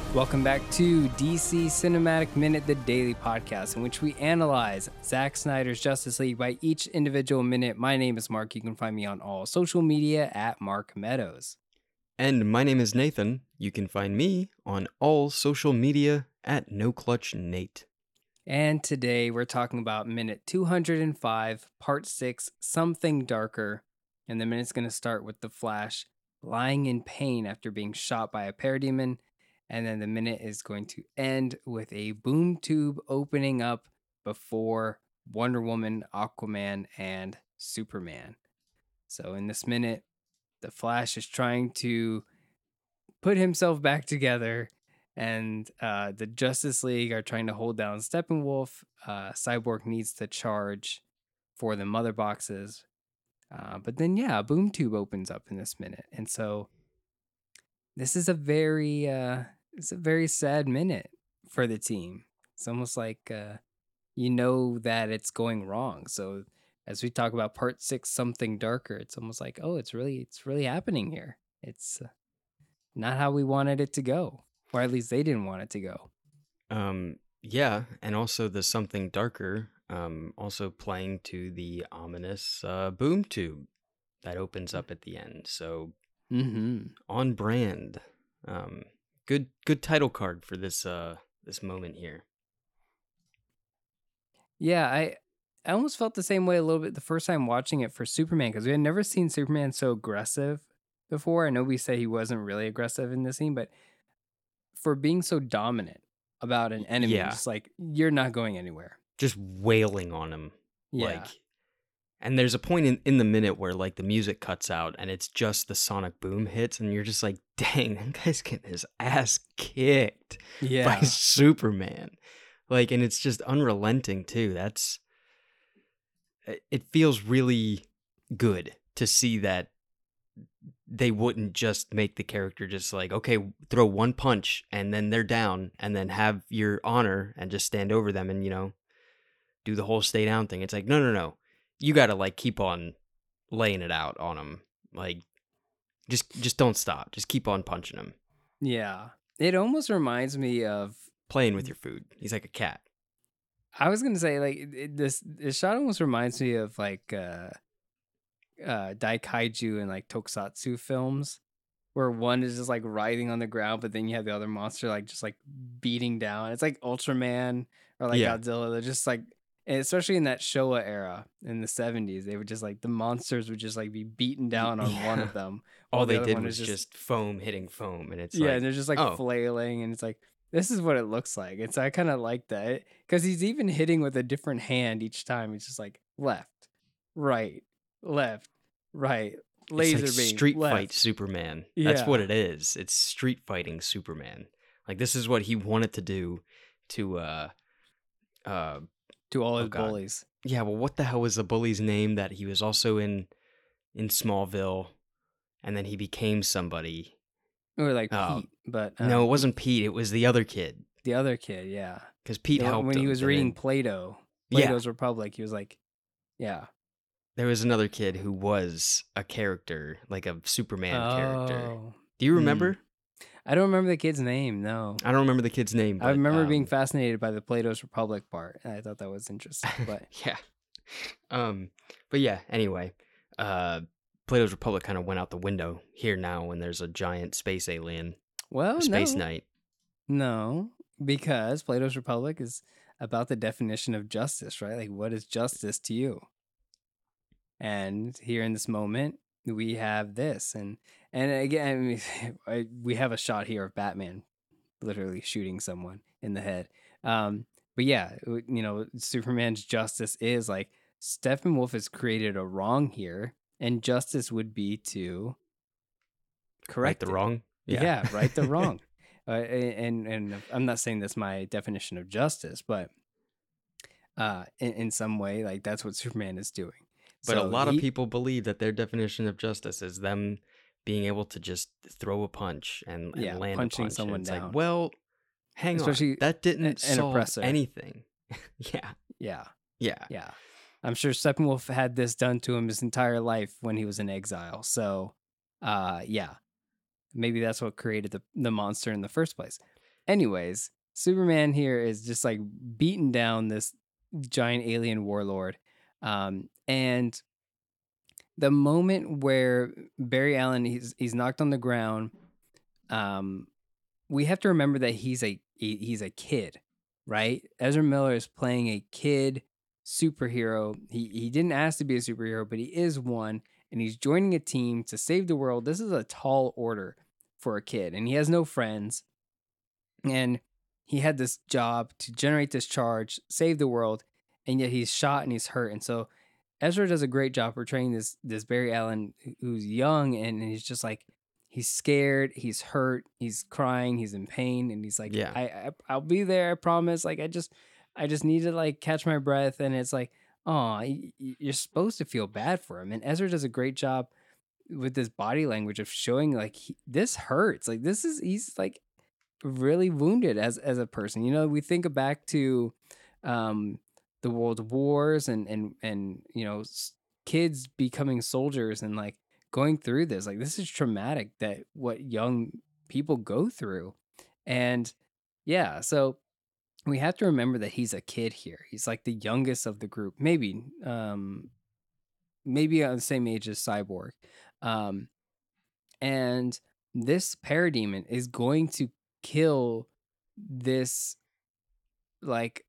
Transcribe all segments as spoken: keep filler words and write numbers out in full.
Welcome back to D C Cinematic Minute, the daily podcast in which we analyze Zack Snyder's Justice League by each individual minute. My name is Mark. You can find me on all social media at Mark Meadows. And my name is Nathan. You can find me on all social media at NoClutchNate. And today we're talking about minute two hundred five, part six, Something Darker. And the minute's going to start with the Flash lying in pain after being shot by a parademon. And then the minute is going to end with a boom tube opening up before Wonder Woman, Aquaman, and Superman. So in this minute, the Flash is trying to put himself back together, and uh, the Justice League are trying to hold down Steppenwolf. Uh, Cyborg needs to charge for the mother boxes. Uh, but then, yeah, a boom tube opens up in this minute. And so this is a very... Uh, It's a very sad minute for the team. It's almost like uh, you know that it's going wrong. So as we talk about part six, Something Darker, it's almost like, oh, it's really, it's really happening here. It's uh, not how we wanted it to go, or at least they didn't want it to go. Um, yeah, and also the Something Darker, um, also playing to the ominous uh, boom tube that opens up at the end. So Mm-hmm. on brand. Um, good, good title card for this uh this moment here. Yeah, I I almost felt the same way a little bit the first time watching it for Superman, because we had never seen Superman so aggressive before. I know we say he wasn't really aggressive in this scene, but for being so dominant about an enemy, Yeah. just like, you're not going anywhere. Just wailing on him. Yeah. Like, and there's a point in, in the minute where like the music cuts out and it's just the sonic boom hits, and you're just like, dang, that guy's getting his ass kicked Yeah. by Superman. Like, and it's just unrelenting too. That's, it feels really good to see that they wouldn't just make the character just like, okay, throw one punch and then they're down, and then have your honor and just stand over them and, you know, do the whole stay down thing. It's like, no, no, no. You got to like keep on laying it out on them. Like, just just don't stop. Just keep on punching him. Yeah. It almost reminds me of, Playing with your food. He's like a cat. I was going to say, like, it, this, this shot almost reminds me of, like, uh, uh, Daikaiju and, like, Tokusatsu films, where one is just, like, writhing on the ground, but then you have the other monster, like, just, like, beating down. It's like Ultraman or, like, Yeah. Godzilla. They're just, like, and especially in that Showa era in the seventies, they would just, like, the monsters would just, like, be beaten down on one of them. All while the they other did one was is just, foam hitting foam, and it's yeah, like, and they're just like oh. flailing, and it's like, this is what it looks like. And so I kind of like that, because he's even hitting with a different hand each time. It's just like left, right, left, right, laser it's like beam, Street left. Fight Superman. That's what Yeah. it is. It's street fighting Superman. Like, this is what he wanted to do to uh uh To all Oh, his God. bullies. yeah, well, what the hell was the bully's name that he was also in in Smallville, and then he became somebody? Or like Oh, Pete, but no, um, it wasn't Pete. It was the other kid, the other kid, yeah. because Pete The one- helped when he him, was and reading then Plato, Yeah. Plato's Republic, he was like, yeah. there was another kid who was a character, like a Superman character. Oh. Do you Hmm. remember? I don't remember the kid's name, no. I don't remember the kid's name, but I remember being um, fascinated by the Plato's Republic part, and I thought that was interesting, but yeah. Um, but yeah, anyway, uh, Plato's Republic kind of went out the window here now when there's a giant space alien, well, a space no. knight. No, because Plato's Republic is about the definition of justice, right? Like, what is justice to you? And here in this moment, we have this, and and again, I mean, I, we have a shot here of Batman literally shooting someone in the head. Um, but yeah, w- you know, Superman's justice is like, Steppenwolf has created a wrong here, and justice would be to Right correct the it. wrong? Yeah, right the wrong. Uh, and and I'm not saying that's my definition of justice, but uh, in, in some way, like, that's what Superman is doing. But a So lot of he- people believe that their definition of justice is them being able to just throw a punch and, and Yeah, land punching a punch. And someone it's down. like, well, hang Especially on, that didn't an solve oppressor. anything. yeah, yeah, yeah, yeah. I'm sure Steppenwolf had this done to him his entire life when he was in exile. So, uh, yeah, maybe that's what created the the monster in the first place. anyways, Superman here is just like beating down this giant alien warlord. Um, and the moment where Barry Allen he's he's knocked on the ground, um, we have to remember that he's a he- he's a kid, right? Ezra Miller is playing a kid superhero. He he didn't ask to be a superhero, but he is one, and he's joining a team to save the world. This is a tall order for a kid, and he has no friends. And he had this job to generate this charge, save the world, and yet he's shot and he's hurt. And so Ezra does a great job portraying this this Barry Allen who's young and he's just like he's scared, he's hurt, he's crying, he's in pain, and he's like, Yeah. I, I I'll be there, I promise. Like I just I just need to like catch my breath, and it's like, oh, you're supposed to feel bad for him. And Ezra does a great job with this body language of showing like he, this hurts. Like this is he's like really wounded as as a person. You know, we think back to um the world wars and and and you know s- kids becoming soldiers and like going through this. Like this is traumatic that what young people go through. And yeah, so we have to remember that he's a kid here. He's like the youngest of the group. Maybe um maybe on the same age as Cyborg. Um and this parademon is going to kill this like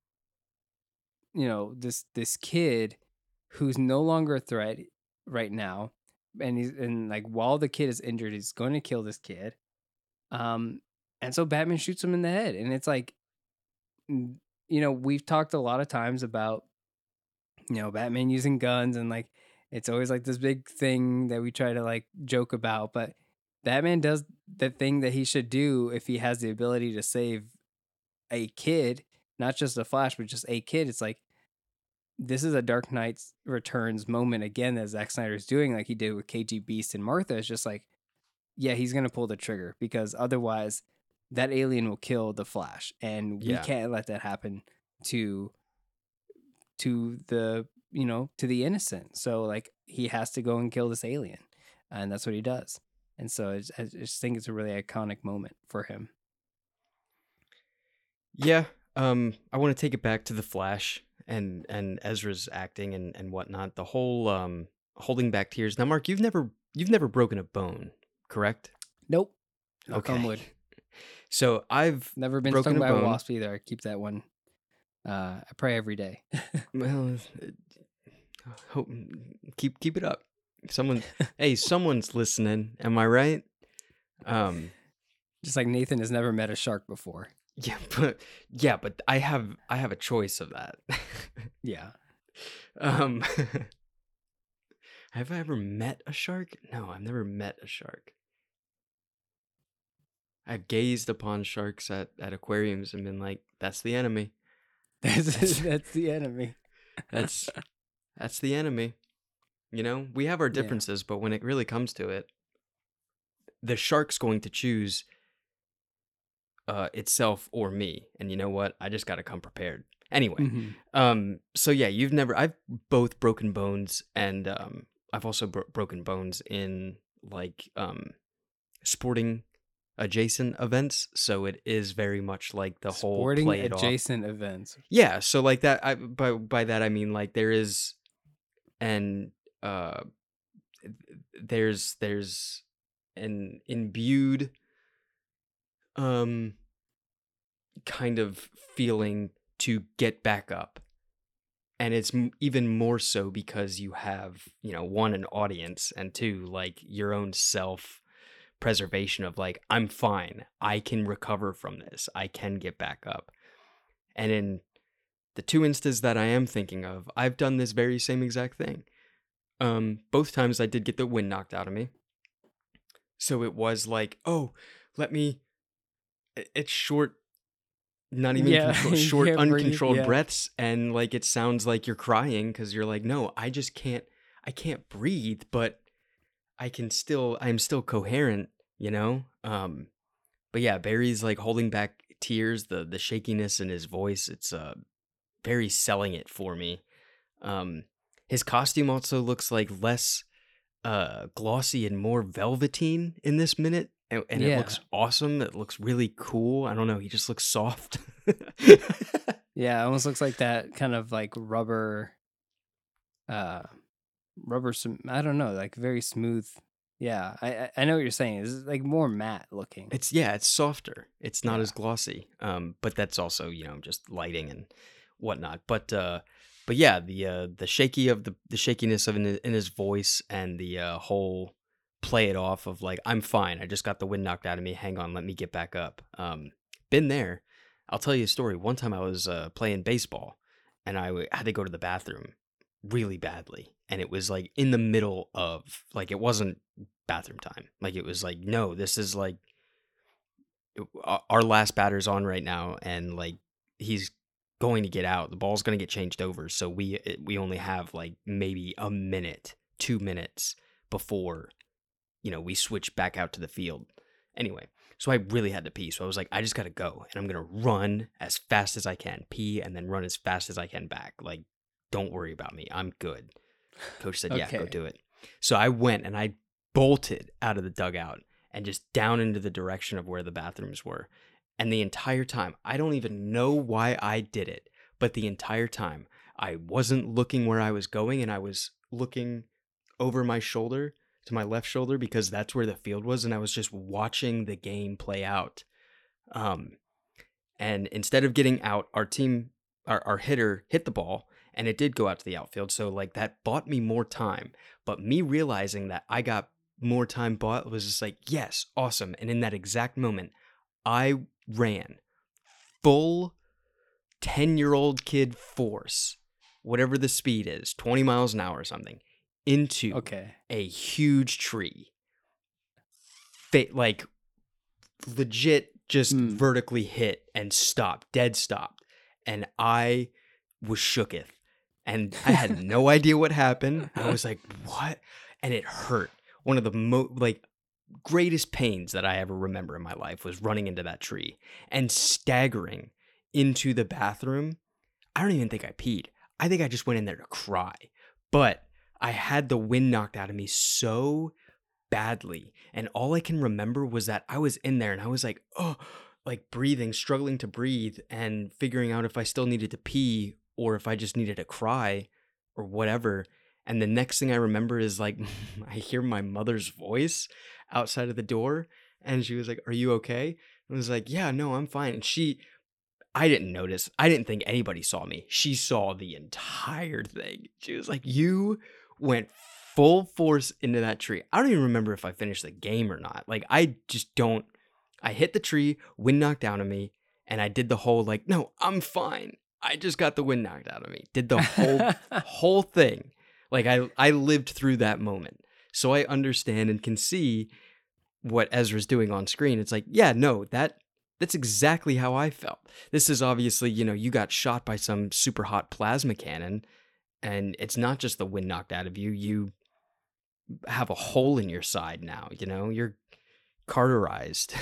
you know this this kid who's no longer a threat right now, and he's and like while the kid is injured he's going to kill this kid. um and so Batman shoots him in the head, and it's like mm, you know we've talked a lot of times about you know Batman using guns, and like it's always like this big thing that we try to like joke about, but Batman does the thing that he should do if he has the ability to save a kid, not just a Flash, but just a kid. It's like this is a Dark Knight Returns moment again that Zack Snyder's doing, like he did with K G Beast and Martha. It's just like, yeah, he's gonna pull the trigger because otherwise, that alien will kill the Flash, and we Yeah. can't let that happen to to the you know to the innocent. So like he has to go and kill this alien, and that's what he does. And so it's, I just think it's a really iconic moment for him. Yeah. Um, I want to take it back to the Flash and and Ezra's acting and and whatnot. The whole um holding back tears. Now, Mark, you've never you've never broken a bone, correct? Nope. Knock on Okay. wood. So I've Never been broken stung a by a bone. wasp either. I keep that one. Uh, I pray every day. Well, uh, hope keep keep it up. Someone, hey, someone's listening. Am I right? Um, Just like Nathan has never met a shark before. yeah, but yeah, but I have I have a choice of that. Yeah. um, have I ever met a shark? No, I've never met a shark. I've gazed upon sharks at, at aquariums and been like, that's the enemy. That's that's the enemy. That's that's the enemy. You know, we have our Yeah. differences, but when it really comes to it, the shark's going to choose uh itself or me. And you know what? I just got to come prepared. Anyway, Mhm. um so yeah, you've never I've both broken bones, and um I've also bro- broken bones in like um sporting adjacent events, so it is very much like the whole Sporting play it off. adjacent events. Yeah, so like that I by by that I mean like there is an uh there's there's an imbued um kind of feeling to get back up. And it's m- even more so because you have, you know, one, an audience, and two, like your own self preservation of like, I'm fine. I can recover from this. I can get back up. And in the two instances that I am thinking of, I've done this very same exact thing. Um, both times I did get the wind knocked out of me. So it was like, oh, let me. it- It's short, not even Yeah, control, you short, can't breathe, uncontrolled yeah. breaths, and like it sounds like you're crying because you're like, no, I just can't. I can't breathe, but I can still. I'm still coherent, you know. Um, but yeah, Barry's like holding back tears, the the shakiness in his voice. It's uh very selling it for me. Um, his costume also looks like less uh glossy and more velveteen in this minute and, and it Yeah. looks awesome. It looks really cool. I don't know. He just looks soft. Yeah, it almost looks like that kind of like rubber uh rubber sm- I don't know, like very smooth. Yeah, I I I know what you're saying. It's like more matte looking. It's yeah, it's softer. It's not as Yeah. glossy. Um, but that's also, you know, just lighting and whatnot. But uh but yeah, the uh the shaky of the the shakiness of in, his- in his voice and the uh whole play it off of like, I'm fine. I just got the wind knocked out of me. Hang on, let me get back up. Um, been there. I'll tell you a story. One time I was uh playing baseball and I w- had to go to the bathroom really badly. And it was like in the middle of like it wasn't bathroom time. Like it was like, no, this is like our our last batter's on right now, and like he's going to get out. The ball's going to get changed over, so we it- we only have like maybe a minute, two minutes before you know we switch back out to the field. Anyway, so I really had to pee, so I was like, I just got to go, and I'm gonna run as fast as I can, pee, and then run as fast as I can back. Like, don't worry about me, I'm good. Coach said, yeah, go Okay. do it. So I went and I bolted out of the dugout and just down into the direction of where the bathrooms were. And the entire time, I don't even know why I did it, but the entire time, I wasn't looking where I was going and I was looking over my shoulder to my left shoulder because that's where the field was. And I was just watching the game play out. Um, and instead of getting out, our team, our, our hitter hit the ball and it did go out to the outfield. So, like, that bought me more time. But me realizing that I got more time bought was just like, yes, awesome. And in that exact moment, I ran full ten year old kid force, whatever the speed is, twenty miles an hour or something, into Okay. a huge tree. Fa- like, legit just Mm. vertically hit and stopped, dead stopped. And I was shooketh. And I had no idea what happened. I was like, what? And it hurt. One of the mo like greatest pains that I ever remember in my life was running into that tree and staggering into the bathroom. I don't even think I peed. I think I just went in there to cry. But I had the wind knocked out of me so badly. And all I can remember was that I was in there and I was like, oh, like breathing, struggling to breathe and figuring out if I still needed to pee or if I just needed to cry or whatever. And the next thing I remember is like, I hear my mother's voice outside of the door. And she was like, are you okay? I was like, yeah, no, I'm fine. And she, I didn't notice. I didn't think anybody saw me. She saw the entire thing. She was like, you went full force into that tree. I don't even remember if I finished the game or not. Like, I just don't. I hit the tree, wind knocked out of me, and I did the whole, like, no, I'm fine. I just got the wind knocked out of me. Did the whole whole thing. Like, I I lived through that moment. So I understand and can see what Ezra's doing on screen. It's like, yeah, no, that that's exactly how I felt. This is obviously, you know, you got shot by some super hot plasma cannon, and it's not just the wind knocked out of you. You have a hole in your side now, you know, you're cauterized.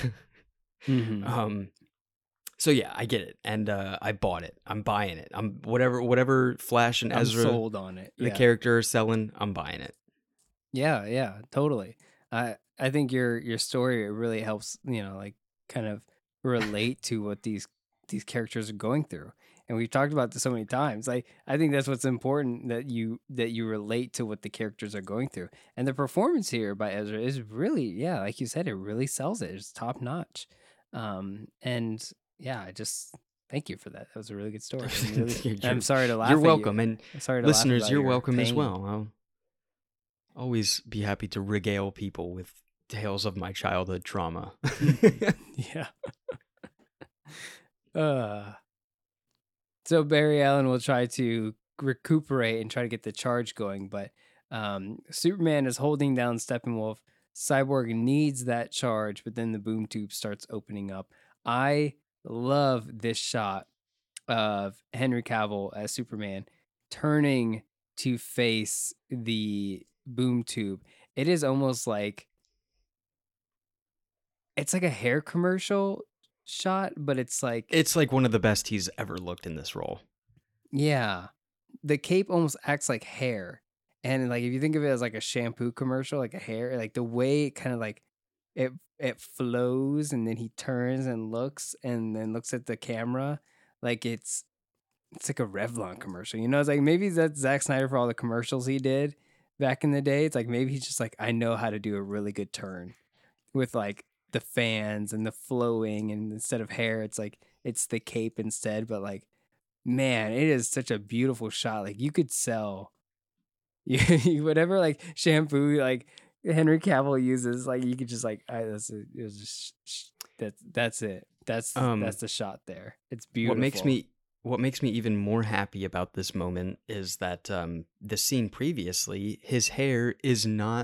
hmm um, so yeah, I get it, and uh, I bought it. I'm buying it. I'm whatever whatever Flash and I'm Ezra, sold on it. the Yeah. character, are selling. I'm buying it. Yeah, yeah, totally. I I think your your story really helps, you know, like kind of relate to what these these characters are going through. And we've talked about this so many times. Like I think that's what's important, that you that you relate to what the characters are going through. And the performance here by Ezra is really, yeah, like you said, it really sells it. It's top notch. Um and yeah, I just thank you for that. That was a really good story. I'm really I'm you're, sorry to you're laugh at you. welcome, and I'm sorry to laugh listeners, about you're your welcome as pain. well. I'll always be happy to regale people with tales of my childhood trauma. Yeah. Uh, so Barry Allen will try to recuperate and try to get the charge going, but um, Superman is holding down Steppenwolf. Cyborg needs that charge, but then the boom tube starts opening up. I love this shot of Henry Cavill as Superman turning to face the boom tube. It is almost like it's like a hair commercial shot, but it's like, It's like one of the best he's ever looked in this role. yeah, the cape almost acts like hair. And like if you think of it as like a shampoo commercial, like a hair, like the way it kind of like it it flows, and then he turns and looks, and then looks at the camera like it's it's like a Revlon commercial. You know, it's like maybe that's Zack Snyder for all the commercials he did back in the day. It's like maybe he's just like, I know how to do a really good turn with like the fans and the flowing, and instead of hair, it's like it's the cape instead. But like, man, it is such a beautiful shot. Like you could sell you whatever like shampoo like Henry Cavill uses, like you could just like I that's it, it was just sh- that's that's it. That's Um, that's the shot there. It's what makes beautiful. me what makes me even more happy about this moment is that um, the scene previously, his hair is not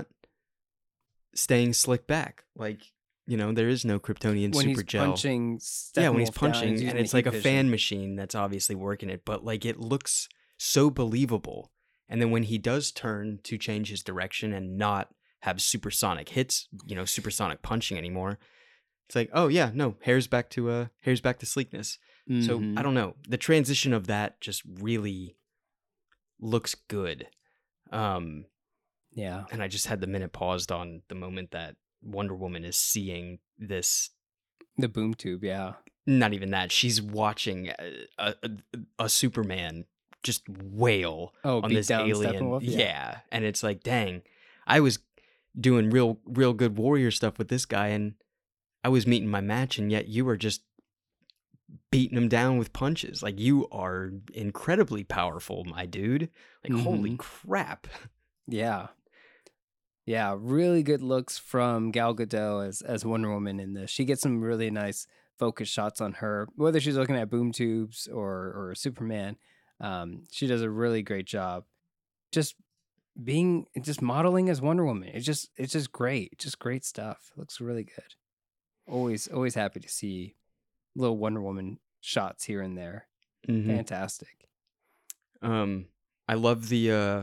staying slicked back. Like, you know, there is no Kryptonian When super he's gel. punching Yeah, when he's Steppenwolf down, he's punching, and using the it's like heat a vision. fan machine that's obviously working it, but like it looks so believable. And then when he does turn to change his direction and not have supersonic hits, you know, supersonic punching anymore, it's like, oh yeah, no, hair's back to uh hair's back to sleekness. So I Mm-hmm. don't know. The transition of that just really looks good. Um, Yeah. and I just had the minute paused on the moment that Wonder Woman is seeing this. The boom tube, yeah. Not even that. She's watching a, a, a Superman just wail Oh, on beat this down alien. Steppenwolf, yeah. Yeah. And it's like, dang, I was doing real, real good warrior stuff with this guy, and I was meeting my match, and yet you were just beating him down with punches. Like, you are incredibly powerful, my dude. Like, holy Mm-hmm. crap. Yeah. Yeah, really good looks from Gal Gadot as as Wonder Woman in this. She gets some really nice focus shots on her, whether she's looking at boom tubes or or Superman. Um, she does a really great job. Just being, just modeling as Wonder Woman. It's just it's just great. Just great stuff. Looks really good. Always always happy to see little Wonder Woman shots here and there. Mm-hmm. Fantastic. Um, I love the uh,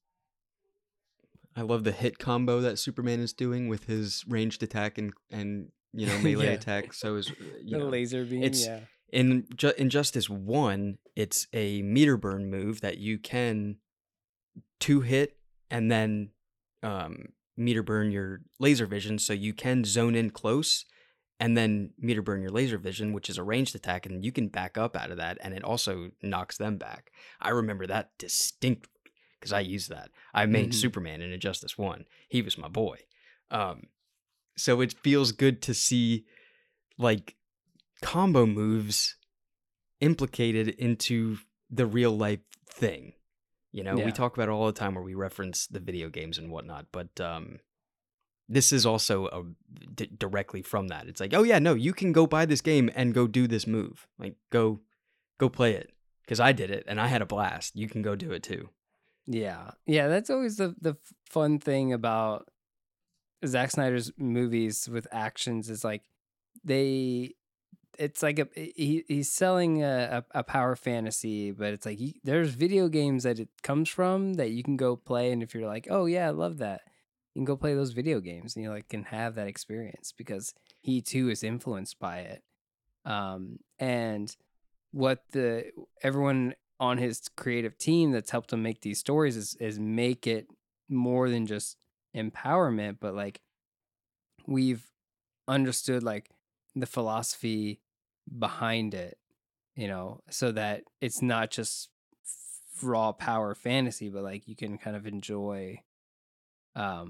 I love the hit combo that Superman is doing with his ranged attack and and you know melee Yeah. attack. So is you The know laser beam, it's yeah. in Ju- Injustice One. It's a meter burn move that you can two hit and then um, meter burn your laser vision, so you can zone in close and then meter burn your laser vision, which is a ranged attack, and you can back up out of that, and it also knocks them back. I remember that distinctly because I used that. I made Mm-hmm. Superman in Injustice One. He was my boy. Um, so it feels good to see like combo moves implicated into the real life thing. You know, we Yeah. talk about it all the time where we reference the video games and whatnot, but um, this is also a, d- directly from that. It's like, oh yeah, no, you can go buy this game and go do this move. Like, go, go play it because I did it and I had a blast. You can go do it too. Yeah. Yeah, that's always the the f- fun thing about Zack Snyder's movies with actions is like they it's like a he, he's selling a, a, a power fantasy, but it's like he, there's video games that it comes from that you can go play, and if you're like, oh yeah, I love that, you can go play those video games, and you like can have that experience because he too is influenced by it. Um, and what the everyone on his creative team that's helped him make these stories is is make it more than just empowerment, but like we've understood like the philosophy behind it, you know, so that it's not just f- raw power fantasy, but like you can kind of enjoy um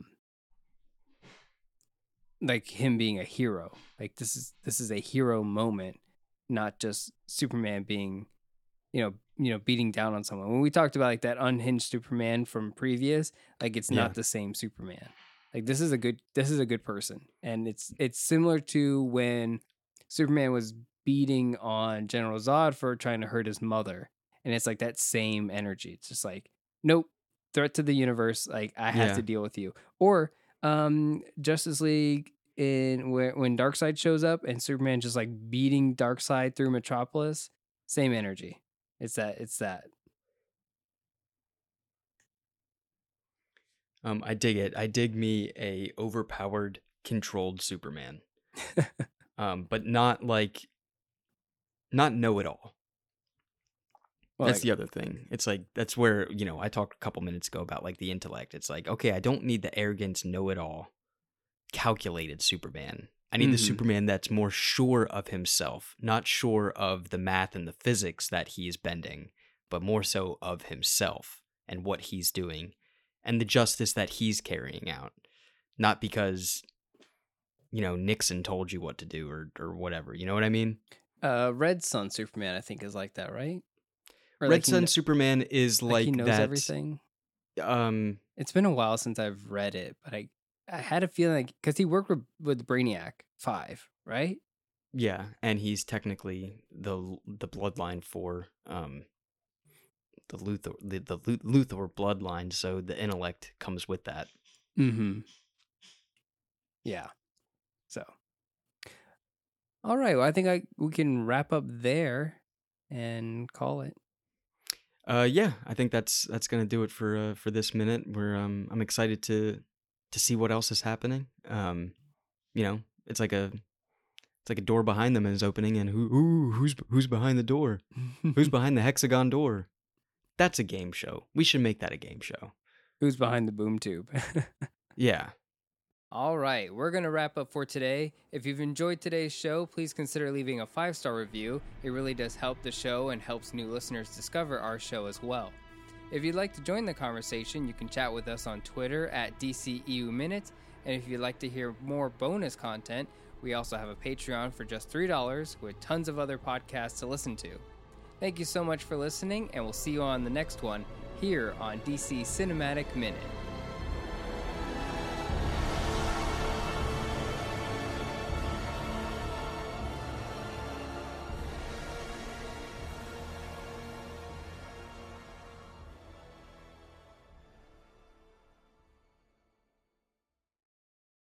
like him being a hero. Like this is this is a hero moment, not just Superman being, you know, you know, beating down on someone. When we talked about like that unhinged Superman from previous, like it's Yeah. not the same Superman. Like this is a good this is a good person. And it's it's similar to when Superman was beating on General Zod for trying to hurt his mother. And it's like that same energy. It's just like, nope, threat to the universe, like I have Yeah. to deal with you. Or um Justice League in where when Darkseid shows up and Superman just like beating Darkseid through Metropolis, same energy. It's that. It's that. Um, I dig it. I dig me a overpowered, controlled Superman. Um, but not like not know it all. Well, That's like, the other thing. It's like that's where, you know, I talked a couple minutes ago about like the intellect. It's like, okay, I don't need the arrogance know it all. calculated Superman. I need Mhm. the Superman that's more sure of himself, not sure of the math and the physics that he's bending, but more so of himself and what he's doing and the justice that he's carrying out. Not because, you know, Nixon told you what to do or or whatever. You know what I mean? Uh, Red Sun Superman, I think, is like that, right? Or Red like he Sun kn- Superman is like he like knows that. everything. Um, It's been a while since I've read it, but I I had a feeling like because he worked with with Brainiac five, right? yeah, and he's technically the the bloodline for um the Luthor the, the Lu- Luthor bloodline, so the intellect comes with that. Mm-hmm. Yeah. So, all right. Well, I think I we can wrap up there and call it. Uh, yeah, I think that's that's gonna do it for uh, for this minute. We're um I'm excited to to see what else is happening. Um, you know, it's like a it's like a door behind them is opening, and who who who's who's behind the door? Who's behind the hexagon door? That's a game show. We should make that a game show. Who's behind the boom tube? Yeah. All right, we're going to wrap up for today. If you've enjoyed today's show, please consider leaving a five-star review. It really does help the show and helps new listeners discover our show as well. If you'd like to join the conversation, you can chat with us on Twitter at D C E U Minute. And if you'd like to hear more bonus content, we also have a Patreon for just three dollars with tons of other podcasts to listen to. Thank you so much for listening, and we'll see you on the next one here on D C Cinematic Minute.